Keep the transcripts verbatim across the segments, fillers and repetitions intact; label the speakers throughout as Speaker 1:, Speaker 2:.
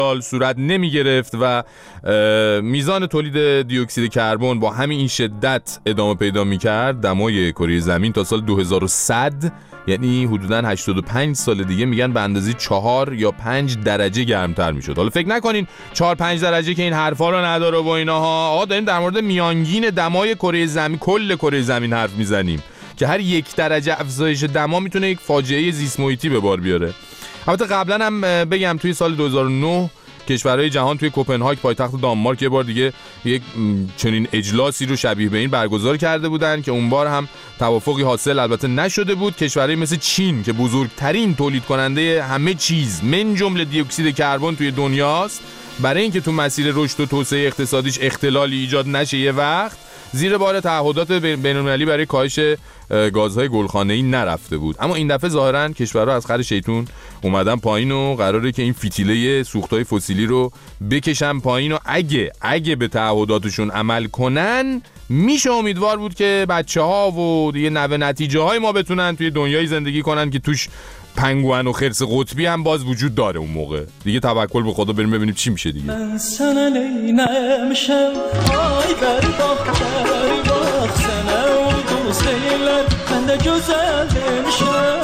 Speaker 1: سال صورت نمی گرفت و میزان تولید دی اکسید کربن با همین این شدت ادامه پیدا می کرد، دمای کره زمین تا سال دو هزار و صد، یعنی حدوداً هشتاد و پنج سال دیگه، میگن به اندازه چهار یا پنج درجه گرمتر میشد. حالا فکر نکنین چهار پنج درجه که این حرفا رو نداره و ایناها. آقا داریم در مورد میانگین دمای کره زمین، کل کره زمین حرف میزنیم که هر یک درجه افزایش دما میتونه یک فاجعه زیست محیطی به بار بیاره. البته قبلا هم بگم توی سال دو هزار و نه کشورهای جهان توی کوپنهاگ پایتخت دانمارک یه بار دیگه یک چنین اجلاسی رو شبیه به این برگزار کرده بودن که اون بار هم توافقی حاصل البته نشده بود. کشورهای مثل چین که بزرگترین تولید کننده همه چیز من جمله دی اکسید کربن توی دنیاست، برای اینکه تو مسیر رشد و توسعه اقتصادیش اختلالی ایجاد نشه یه وقت زیر بار تعهدات بین‌المللی برای کاهش گازهای گلخانه‌ای نرفته بود. اما این دفعه ظاهراً کشورها از خر شیطون اومدن پایین و قراره که این فتیله سوختهای فسیلی رو بکشن پایین و اگه اگه به تعهداتشون عمل کنن میشه امیدوار بود که بچه‌ها و دیگه نوه نتیجه های ما بتونن توی دنیای زندگی کنن که توش پنگوئن و خرس قطبی هم باز وجود داره. اون موقع دیگه توکل به خدا، بریم ببینیم چی میشه دیگه.
Speaker 2: من سنه نمیشم آی بر باختری باخت سنه و دوست دیلر من ده güzel demişim.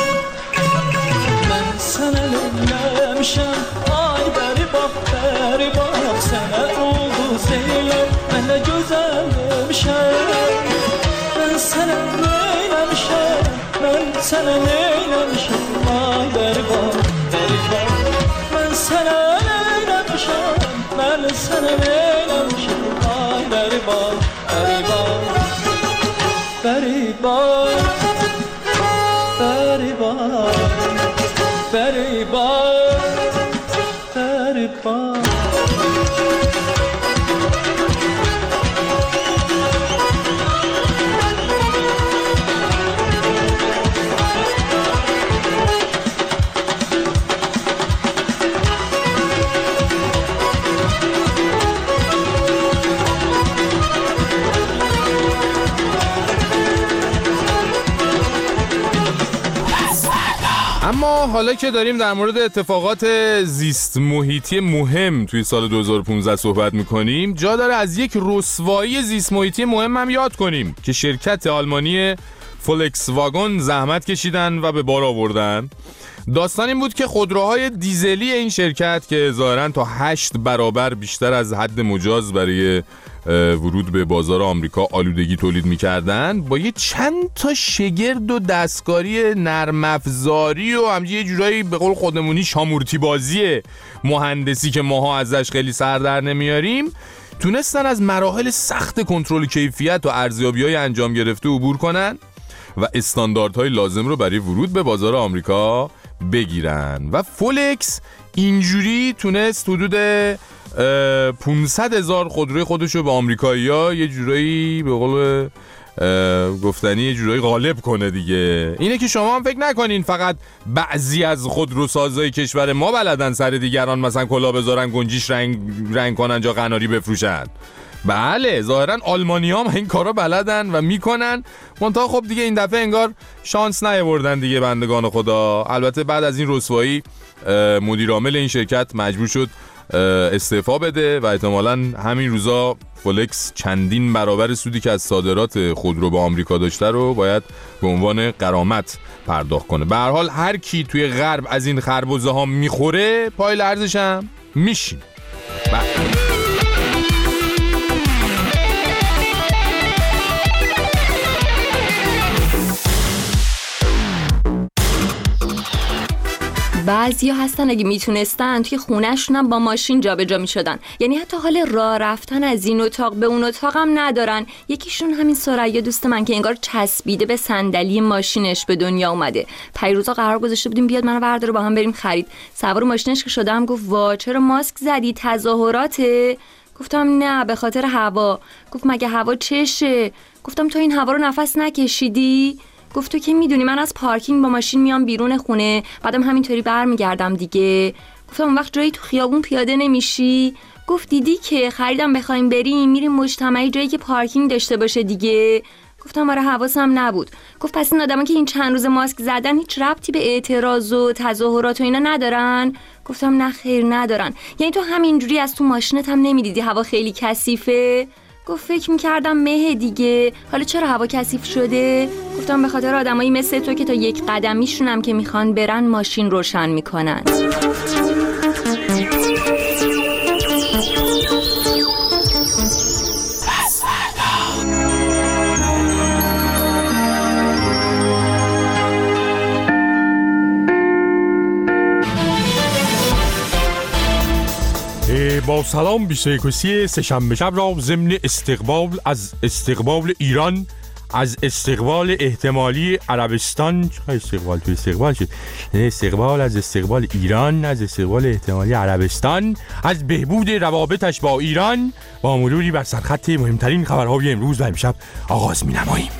Speaker 2: من سنه نمیشم آی بر باختری باخت سنه و دوست دیلر من ده güzel demişim. من سنه نمیشم من سنه نمیشم آی بری با بری با من سنه نمیشم من سنه نمیشم آی بری با بری با بری با بری با بری با بری با
Speaker 1: اما حالا که داریم در مورد اتفاقات زیست محیطی مهم توی سال دو هزار و پانزده صحبت میکنیم، جا داره از یک رسوایی زیست محیطی مهم هم یاد کنیم که شرکت آلمانی فولکس واگن زحمت کشیدن و به بار آوردن. داستان این بود که خودروهای دیزلی این شرکت که ظاهراً تا هشت برابر بیشتر از حد مجاز برای ورود به بازار آمریکا آلودگی تولید می‌کردن، با یه چند تا شگرد و دستکاری نرم افزاری و همچنین یه جورایی به قول خودمونی شامورتی بازی مهندسی که ماها ازش خیلی سر در نمیاریم، تونستن از مراحل سخت کنترل کیفیت و ارزیابی‌های انجام گرفته عبور کنن و استانداردهای لازم رو برای ورود به بازار آمریکا بگیرن و فولکس اینجوری تونست حدود پانصد هزار خودروی خودش رو به آمریکایی‌ها یه جورایی به قول گفتنی یه جورایی غالب کنه دیگه. اینه که شما هم فکر نکنین فقط بعضی از خودروسازای کشور ما بلدن سر دیگران مثلا کلاه بذارن، گنجیش رنگ رنگ کنن، جا قناری بفروشن. بله ظاهرا آلمانی‌ها هم این کارا بلدن و میکنن، منتها خب دیگه این دفعه انگار شانس نیاوردن دیگه بندگان خدا. البته بعد از این رسوایی مدیر عامل این شرکت مجبور شد استعفا بده و احتمالاً همین روزا فولکس چندین برابر سودی که از صادرات خودرو به آمریکا داشته رو باید به عنوان غرامت پرداخت کنه. به هر حال هر کی توی غرب از این خربزه ها میخوره پای لرزش هم میشینه.
Speaker 3: بعضیا هستن اگه میتونستن توی خونه‌شون هم با ماشین جابجا میشدن، یعنی حتی حال راه رفتن از این اتاق به اون اتاق هم ندارن. یکیشون همین ثریا دوست من که انگار چسبیده به صندلی ماشینش به دنیا اومده. پیروزا قرار گذاشته بودیم بیاد منو برداره با هم بریم خرید. سوار ماشینش که شدم گفت وا چرا ماسک زدی، تظاهراته؟ گفتم نه به خاطر هوا. گفت مگه هوا چشه؟ گفتم تو این هوا رو نفس نکشیدی؟ گفت تو که میدونی من از پارکینگ با ماشین میام بیرون خونه، بعدم همینطوری برمیگردم دیگه. گفتم اون وقت جایی تو خیابون پیاده نمیشی؟ گفت دیدی که خریدم بخوایم بریم میریم مجتمعی جایی که پارکینگ داشته باشه دیگه. گفتم آره حواسم نبود. گفت پس این آدما که این چند روز ماسک زدن هیچ ربطی به اعتراض و تظاهرات و اینا ندارن؟ گفتم نه خیر ندارن. یعنی تو همینجوری از تو ماشینت هم نمیدیدی هوا خیلی کثیفه؟ گفت فکر میکردم مه دیگه. حالا چرا هوا کثیف شده؟ گفتم به خاطر آدمایی مثل تو که تا یک قدم میشونم که میخوان برن ماشین روشن میکنن.
Speaker 4: با سلام بیست و یکم سه‌شنبه شب را ضمن استقبال از استقبال ایران از استقبال احتمالی عربستان چه استقبال تو استقبال شد استقبال از استقبال ایران از استقبال احتمالی عربستان از بهبود روابطش با ایران با مروری بر سرخط مهمترین خبرهای امروز و امشب آغاز می‌نماییم.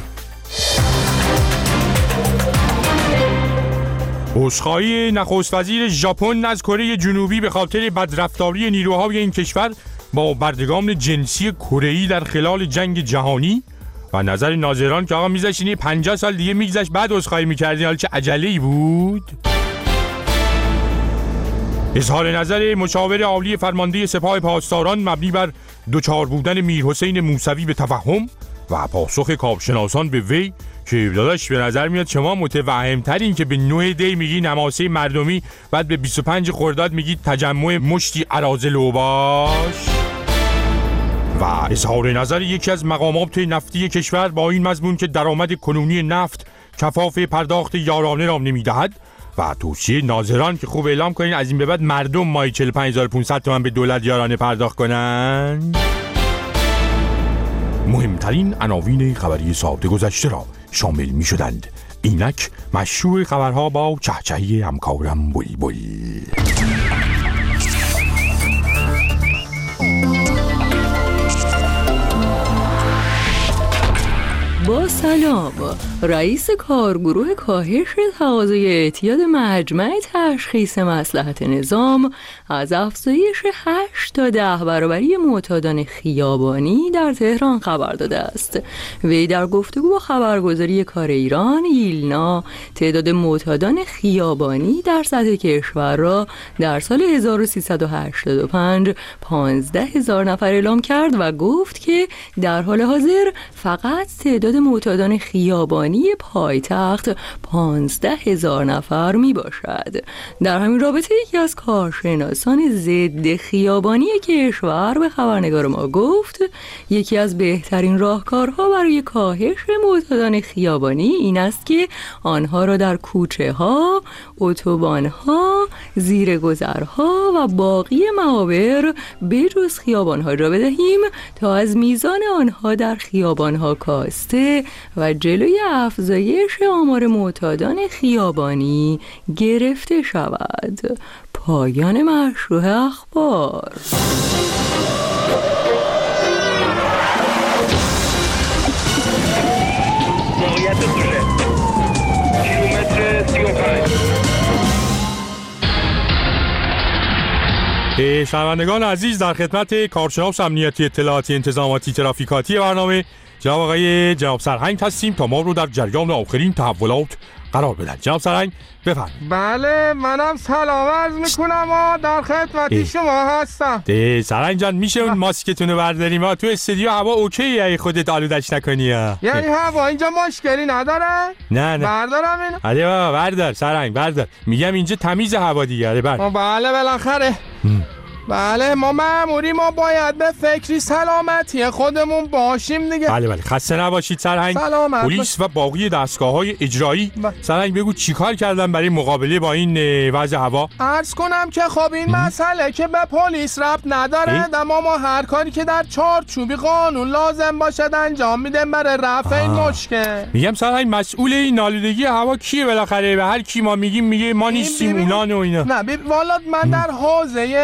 Speaker 4: عذرخواهی نخست وزیر ژاپن از کره جنوبی به خاطر بدرفتاری نیروهای این کشور با بردگان جنسی کره‌ای در خلال جنگ جهانی و نظر ناظران که آقا میذاشتین پنجاه سال دیگه میگذشت بعد عذرخواهی میکردین، حالا چه عجله‌ای بود؟ اظهار نظر مشاور عالی فرمانده سپاه پاسداران مبنی بر دوچار بودن میرحسین موسوی به تفهم و پاسخ کارشناسان به وی که داداش به نظر میاد شما متوهم‌ترین که به نه دی میگی نماسه مردمی، بعد به بیست و پنج خرداد میگی تجمع مشتی اراذل اوباش. و اظهار نظر یکی از مقامات نفتی کشور با این مضمون که درآمد کنونی نفت کفاف پرداخت یارانه را نمیدهد و توصیه ناظران که خوب اعلام کنین از این به بعد مردم ماهی چهل و پنج هزار و پانصد تومان به دولت یارانه پرداخت کنن. مهمترین عناوین خبری ساعت گذشته را شامل می شدند. اینک مشروع خبرها با چهچهی همکارم بلبل.
Speaker 5: با سلام، رئیس کارگروه کاهش تقاضای اعتیاد مجمع تشخیص مصلحت نظام از افزایش هشت تا ده برابری معتادان خیابانی در تهران خبر داده است. وی در گفتگو با خبرگزاری کار ایران ایلنا تعداد معتادان خیابانی در سطح کشور را در سال هزار و سیصد و هشتاد و پنج پانزده هزار نفر اعلام کرد و گفت که در حال حاضر فقط تعداد معتادان خیابانی پایتخت پانزده هزار نفر می باشد. در همین رابطه یکی از کارشناسان ضد خیابانی کشور به خبرنگار ما گفت یکی از بهترین راهکارها برای کاهش معتادان خیابانی این است که آنها را در کوچه ها، اتوبان ها، زیرگذرها و باقی معابر بجز خیابان ها را بدهیم تا از میزان آنها در خیابان ها کاسته و جلوی افزایش آمار معتادان خیابانی گرفته شود. پایان مشروع اخبار.
Speaker 6: موقعیت کوچه کیلومتر سی و پنج.
Speaker 4: شنوندگان عزیز، در خدمت کارشناس امنیتی اطلاعاتی انتظاماتی ترافیکاتی برنامه جناب آقای جناب سرهنگ هستیم تا ما رو در جریان آخرین تحولات قرار بدن. جناب سرهنگ بفرمایید.
Speaker 7: بله منم سلام عرض میکنم و در خدمت شما هستم.
Speaker 4: ده سرهنگ جان میشه اون ماسکتون رو برداریم؟ ما تو استودیو هوا اوکیه اگه خودت آلودش نکنی.
Speaker 7: یعنی هوا اینجا مشکلی نداره؟
Speaker 4: نه نه
Speaker 7: بردارم اینو؟
Speaker 4: علی بابا بردار سرهنگ بردار. میگم اینجا تمیز هوا دیگه. آره بردار.
Speaker 7: بله بالاخره بله ما مأموری ما باید به فکری سلامتی خودمون باشیم دیگه.
Speaker 4: بله بله خسته نباشید سرهنگ.
Speaker 7: سلامت
Speaker 4: پلیس و باقی دستگاه‌های اجرایی ب... سرهنگ بگو چیکار کردن برای مقابله با این وضع هوا؟
Speaker 7: عرض کنم که خب این مسئله که به پلیس ربط نداره، اما ما هر کاری که در چارچوب قانون لازم باشد انجام میدیم برای رفع این مشکل.
Speaker 4: میگم سرهنگ مسئول این آلودگی هوا کیه بالاخره؟ به هر کی ما میگیم میگه ما نیستیم اونان و اینا.
Speaker 7: نه والا من در حوزه اختیار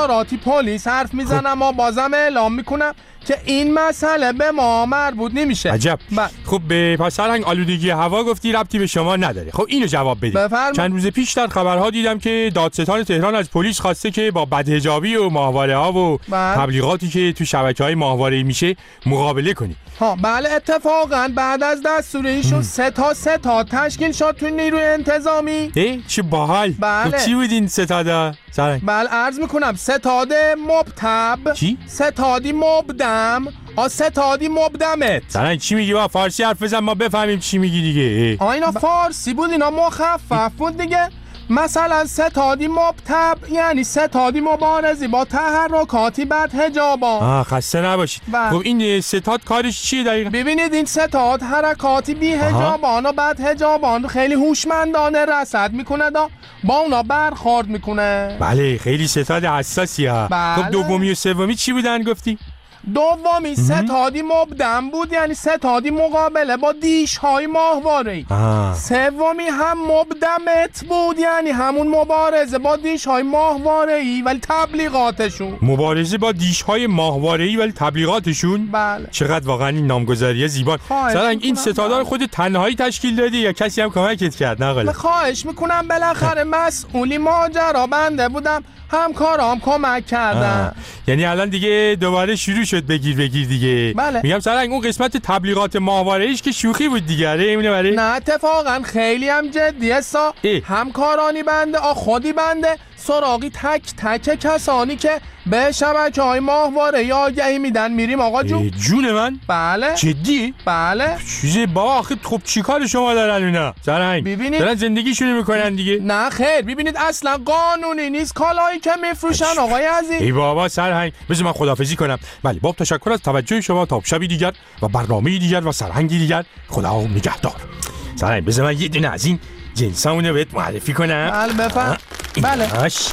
Speaker 7: استخباراتی پلیس حرف میزنم و بازم اعلام میکنم که این مسئله به ما مربوط نمیشه.
Speaker 4: عجب.
Speaker 7: ب...
Speaker 4: خب به پسرنگ آلودگی هوا گفتی ربطی به شما نداره. خب اینو جواب بدید.
Speaker 7: بفرم.
Speaker 4: چند روز پیش در خبرها دیدم که دادستان تهران از پلیس خواسته که با بدحجابی و ماهواره ها و
Speaker 7: بله.
Speaker 4: تبلیغاتی که تو شبکه‌های ماهواره‌ای میشه مقابله کنی.
Speaker 7: ها بله اتفاقا بعد از دستور ایشون سه تا سه تا تشکیل شد تو نیروی انتظامی.
Speaker 4: ای چه باحال.
Speaker 7: بله.
Speaker 4: خب چی بود این ستادا؟ سرنگ.
Speaker 7: بله عرض میکنم ستاد مبتب.
Speaker 4: چی؟
Speaker 7: ستادی مبدم. آ ستادی مبدمت.
Speaker 4: سرنگ چی میگی؟ با فارسی حرف بزن ما بفهمیم چی میگی دیگه.
Speaker 7: آ اینا فارسی بود، اینا مخفف بود دیگه. مثلا ستادی مبتب یعنی ستادی مبارزی با تحرکاتی بد حجابان.
Speaker 4: آه خسته نباشید.
Speaker 7: بله.
Speaker 4: خب این ستاد کارش چیه دقیقا؟
Speaker 7: ببینید این ستاد حرکاتی بی حجابان و بد حجابان خیلی هوشمندانه رصد میکنه دا با اونا برخورد میکنه.
Speaker 4: بله خیلی ستاد حساسی ها.
Speaker 7: بله.
Speaker 4: خب دومی و سومی چی بودن گفتی؟
Speaker 7: دومی ستادی مبدم بود یعنی ستادی مقابله با دیش های ماهواره‌ای. سومی هم مبدمت بود یعنی همون مبارزه با دیش های ماهواره‌ای ولی تبلیغاتشون.
Speaker 4: مبارزه با دیش های ماهواره‌ای ولی تبلیغاتشون؟
Speaker 7: بله.
Speaker 4: چقدر واقعا این نامگذاری زیبا. سرنگ این ستادا رو خود تنهایی تشکیل دادی یا کسی هم کمکت کرد؟ نقل.
Speaker 7: خواهش میکنم بالاخره مسئولی ماجرا بنده بودم، همکارام کمک کردن.
Speaker 4: یعنی الان دیگه دوباره شروع شد بگیر بگیر دیگه.
Speaker 7: بله.
Speaker 4: میگم سرنگ اون قسمت تبلیغات ماهواره‌ایش که شوخی بود دیگه. آره اینه برای
Speaker 7: نه اتفاقا خیلی هم جدیه سا. همکارانی بنده آ خودی بنده سراغی تک تک کسانی که به شبکه‌های ماهواره‌ای آگهی میدن میریم آقا جون.
Speaker 4: جون من؟
Speaker 7: بله.
Speaker 4: جدی؟
Speaker 7: بله.
Speaker 4: چیزه بابا آخه خب چیکار شما دارن اینا؟ سرنگ
Speaker 7: ببینید
Speaker 4: دارن زندگیشونو میکنن دیگه.
Speaker 7: نه خیر ببینید اصلا قانونی نیست کالایی که میفروشن آقای عزیز.
Speaker 4: ای بابا سرهنگ بذار من خداحافظی کنم. بله با تشکر از توجه شما تا شبی دیگر و برنامه‌ای دیگر و سرهنگی دیگر. خدا نگهدار. سرهنگ بذار من یه دونه از این جنسامونو بهت معرفی کنم.
Speaker 7: بله بفرم. بله.
Speaker 4: آش.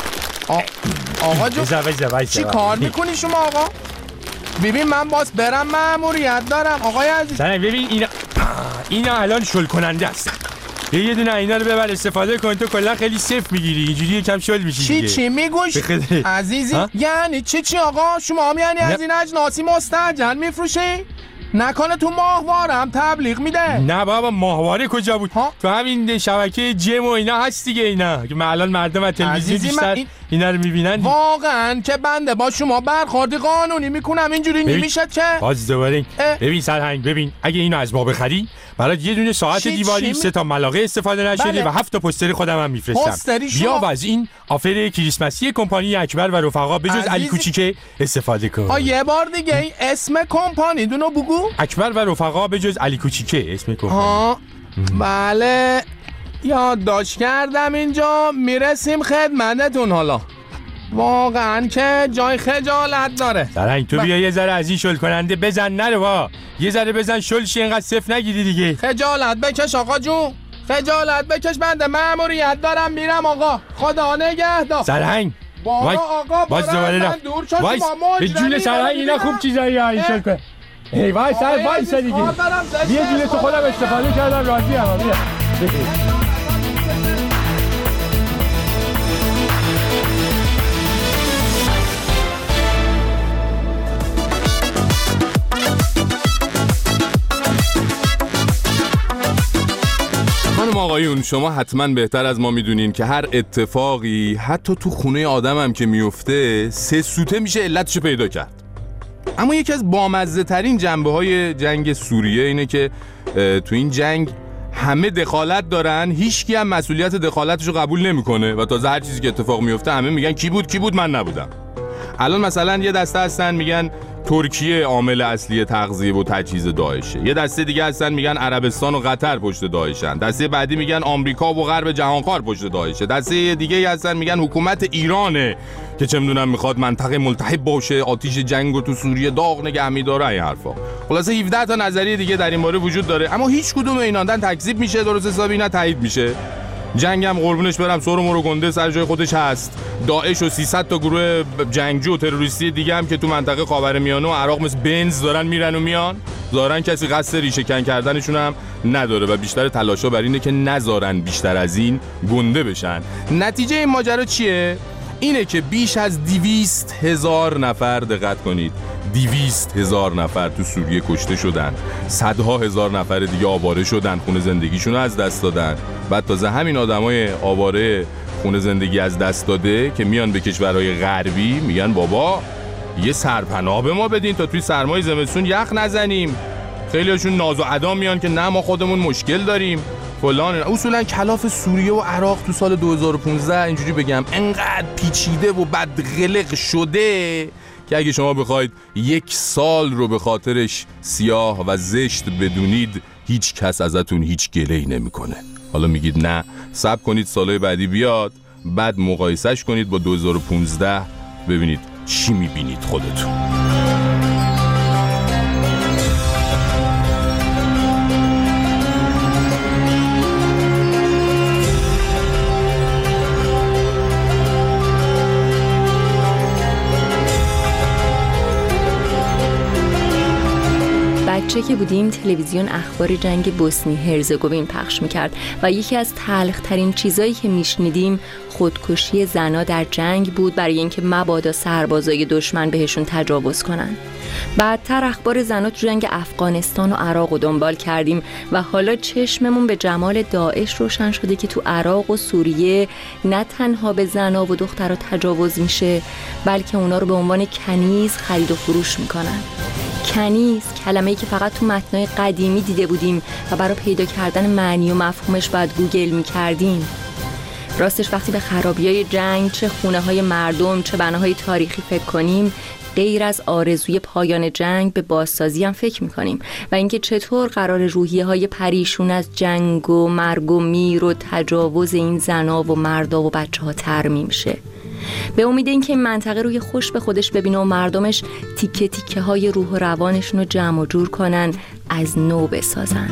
Speaker 7: آقا جو
Speaker 4: بذار بذار بذار.
Speaker 7: چی کار میکنی شما آقا؟ ببین من باز برم مأموریت دارم آقای عزیز.
Speaker 4: سرهنگ ببین اینا اینا الان شل کننده هستن. یه دونه اینا رو ببر استفاده کن تو کلا خیلی سیف میگیری اینجوری یکم شل میشی دیگه.
Speaker 7: چی چی میگوش عزیزی؟ یعنی چی چی آقا شما هم یعنی از این اجناسی مستعجل میفروشی؟ نکنه تو ماهواره هم تبلیغ میده؟
Speaker 4: نه بابا ماهواره کجا بود؟ ها؟ تو همین شبکه جم و اینا هست دیگه اینا که الان مردم از تلویزیون بیشتر این... اینا رو میبینن.
Speaker 7: واقعا که بنده با شما برخورد قانونی میکنم اینجوری نمیشه که.
Speaker 4: باز دوباره ببین سرهنگ ببین اگه اینو از ما بخری برات یه دونه ساعت دیواری سه تا ملاقه استفاده نشده بله. و هفت تا پوستر خودم هم میفرستم. بیا و از این آفر کریسمسی کمپانی اکبر و رفقا بجز علی کوچیکه استفاده کن.
Speaker 7: آ یه بار دیگه این اسم کمپانی دونو بگو.
Speaker 4: اکبر و رفقا بجز علی کوچیکه اسم کمپانی.
Speaker 7: ها بله یادداشت کردم اینجا میرسیم خدمتتون. حالا واقعا که جای خجالت داره.
Speaker 4: سرنگ تو بیا یه ذره از این شل کننده بزن نره با یه ذره بزن شل شی اینقدر صفر نگیری دیگه.
Speaker 7: خجالت بکش آقا جون خجالت بکش بنده مأموریت دارم میرم آقا خدا نگهدار.
Speaker 4: سرنگ
Speaker 7: بابا آقا باز دوباره من دور شد
Speaker 4: وایس به جون سرنگ اینا خوب چیزایی ها این شل کن. ای وای سر وای سر دیگه یه جون تو خودم استفاده کردم راضی ام. بیا
Speaker 1: خانم آقایون شما حتما بهتر از ما میدونین که هر اتفاقی حتی تو خونه آدم هم که میفته سه سوته میشه علتشو پیدا کرد. اما یکی از بامزه ترین جنبه های جنگ سوریه اینه که تو این جنگ همه دخالت دارن هیچکی هم مسئولیت دخالتشو قبول نمیکنه و تازه هر چیزی که اتفاق میفته همه میگن کی بود کی بود من نبودم. الان مثلا یه دسته هستن میگن ترکیه عامل اصلی تغذیه و تجهیز داعشه، یه دسته دیگه هستن میگن عربستان و قطر پشت داعشن، دسته بعدی میگن آمریکا و غرب جهانخوار پشت داعشه، دسته دیگه هستن میگن حکومت ایرانه که چه میدونم میخواد منطقه ملتهب باشه آتیش جنگو تو سوریه داغ نگه می‌داره. این حرفا خلاصه هفده تا نظریه دیگه در این باره وجود داره اما هیچ کدوم اینا نه تکذیب میشه درست حسابی نه تایید میشه. جنگ هم قربونش برم سر و مرو گنده سر جای خودش هست. داعش و سیصد تا گروه جنگجو و تروریستی دیگه هم که تو منطقه خاورمیانه و عراق مثل بنز دارن میرن و میان دارن کسی قصد ریشه کن کردنشون هم نداره و بیشتر تلاشا بر اینه که نذارن بیشتر از این گنده بشن. نتیجه این ماجرا چیه؟ اینه که بیش از دویست هزار نفر، دقت کنید، دویست هزار نفر تو سوریه کشته شدن، صدها هزار نفر دیگه آواره شدن، خونه زندگیشون رو از دست دادن. بعد تازه همین آدمای آواره خونه زندگی از دست داده که میان به کشورهای غربی میگن بابا یه سرپناه به ما بدین تا توی سرمای زمستون یخ نزنیم. خیلی هاشون ناز و ادا میان که نه ما خودمون مشکل داریم فلان. اصولا کلاف سوریه و عراق تو سال دو هزار و پانزده اینجوری بگم انقدر پیچیده و بدقلق شده که اگه شما بخواید یک سال رو به خاطرش سیاه و زشت بدونید هیچ کس ازتون هیچ گله‌ای نمیکنه. حالا میگید نه صبر کنید سالهای بعدی بیاد بعد مقایسش کنید با دو هزار و پانزده ببینید چی میبینید خودتون.
Speaker 3: بچه که بودیم تلویزیون اخبار جنگ بوسنی هرزگوین پخش میکرد و یکی از تلخ ترین چیزایی که میشنیدیم خودکشی زنا در جنگ بود برای اینکه مبادا سربازای دشمن بهشون تجاوز کنن. بعدتر اخبار زنا تو جنگ افغانستان و عراق رو دنبال کردیم و حالا چشممون به جمال داعش روشن شده که تو عراق و سوریه نه تنها به زنا و دخترها تجاوز میشه بلکه اونا رو به عنوان کنیز خرید و فروش میکنن. کنیز کلمه‌ای که فقط تو متنای قدیمی دیده بودیم و برای پیدا کردن معنی و مفهومش باید گوگل میکردیم. راستش وقتی به خرابی‌های جنگ چه خونه‌های مردم چه بناهای تاریخی فکر کنیم غیر از آرزوی پایان جنگ به بازسازی هم فکر میکنیم و اینکه چطور قرار روحیه‌های پریشون از جنگ و مرگ و میر و تجاوز این زنا و مردا و بچه‌ها ترمیم شه. به امید اینکه این منطقه روی خوش به خودش ببینه و مردمش تیکه تیکه های روح و روانشون رو جمع و جور کنن از نو بسازن.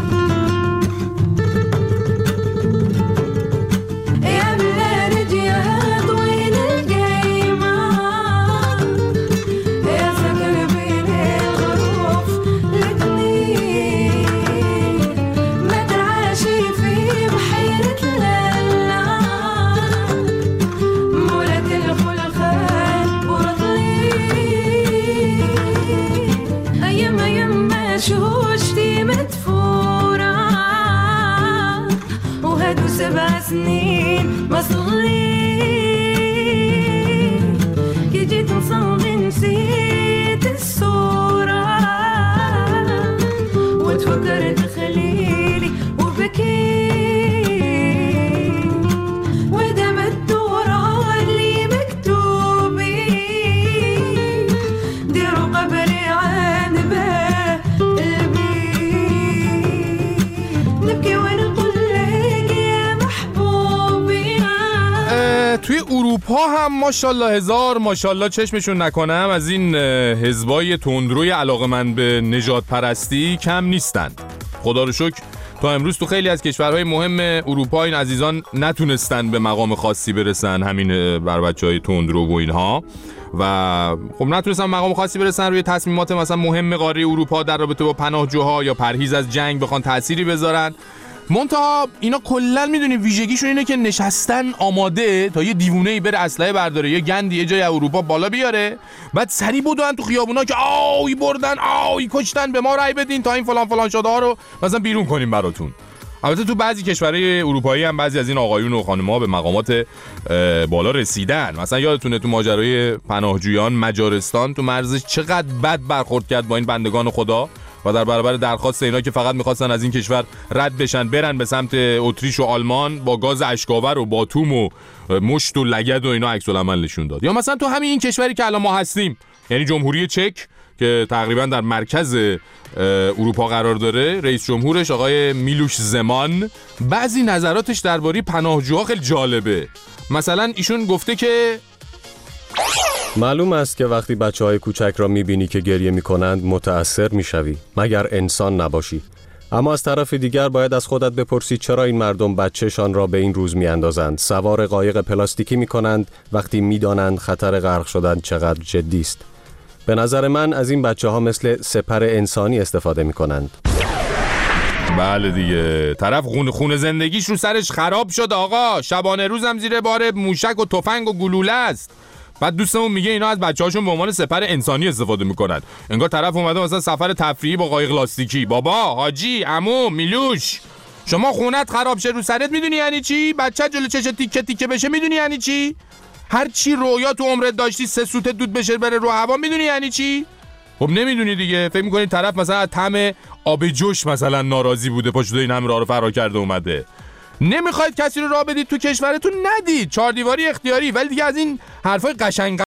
Speaker 1: توی اروپا هم ماشاءالله هزار ماشاءالله چشمشون نکنم از این حزبای تندروی علاقه‌مند به نژاد پرستی کم نیستند. خدا رو شکر تا امروز تو خیلی از کشورهای مهم اروپا این عزیزان نتونستن به مقام خاصی برسن، همین بر بچهای تندرو و اینها، و خب نتونستن مقام خاصی برسن روی تصمیمات مثلا مهم قاره اروپا در رابطه با پناهجوها یا پرهیز از جنگ بخوان تأثیری بذارن. منتها اینا کلا میدونی ویژگیشون اینه که نشستن آماده تا یه دیوونه‌ای بره اسلحه برداره یه گندی یه جای اروپا بالا بیاره بعد سری بدون تو خیابونا که آی بردن آی کشتن به ما رای بدین تا این فلان فلان شده ها رو مثلا بیرون کنیم براتون. البته تو بعضی کشورهای اروپایی هم بعضی از این آقایون و خانم‌ها به مقامات بالا رسیدن. مثلا یادتونه تو ماجرای پناهجویان مجارستان تو مرزش چقدر بد برخورد کرد با این بندگان خدا و در برابر درخواست اینا که فقط می‌خواستن از این کشور رد بشن برن به سمت اتریش و آلمان با گاز اشکاور و باتوم و مشت و لگد و اینا عکس العمل نشون داد. یا مثلا تو همین این کشوری که الان ما هستیم یعنی جمهوری چک که تقریبا در مرکز اروپا قرار داره، رئیس جمهورش آقای میلوش زمان بعضی نظراتش درباره پناهجوها خیلی جالبه. مثلا ایشون گفته که
Speaker 8: معلوم است که وقتی بچه‌های کوچک را می‌بینی که گریه می‌کنند متأثر می‌شوی مگر انسان نباشی. اما از طرف دیگر باید از خودت بپرسی چرا این مردم بچه‌شان را به این روز می‌اندازند، سوار قایق پلاستیکی می‌کنند وقتی می‌دانند خطر غرق شدن چقدر جدی است. به نظر من از این بچه‌ها مثل سپر انسانی استفاده می‌کنند.
Speaker 1: بله دیگه، طرف خون خون زندگیش رو سرش خراب شد آقا، شبانه روزم زیر بار موشک و تفنگ و گلوله است. بعد دوستمون میگه اینا از بچه‌هاشون به عنوان سپر انسانی استفاده میکنن. انگار طرف اومده مثلا سفر تفریحی با قایق لاستیکی. بابا، حاجی، عمو، میلوش، شما خونت خراب شه رو سرت میدونی یعنی چی؟ بچه جلو چش تیکه تیکه بشه میدونی یعنی چی؟ هر چی رویا تو عمرت داشتی سه سوت دود بشه بره رو هوا میدونی یعنی چی؟ خب نمیدونی دیگه. فکر میکنی طرف مثلا از طعم آب جوش مثلا ناراضی بوده پاشو این همه راه رو فرار کرده اومده. نمیخواید کسی رو راه بدید تو کشورتون ندید، چهار دیواری اختیاری. ولی دیگه از این حرفای قشنگ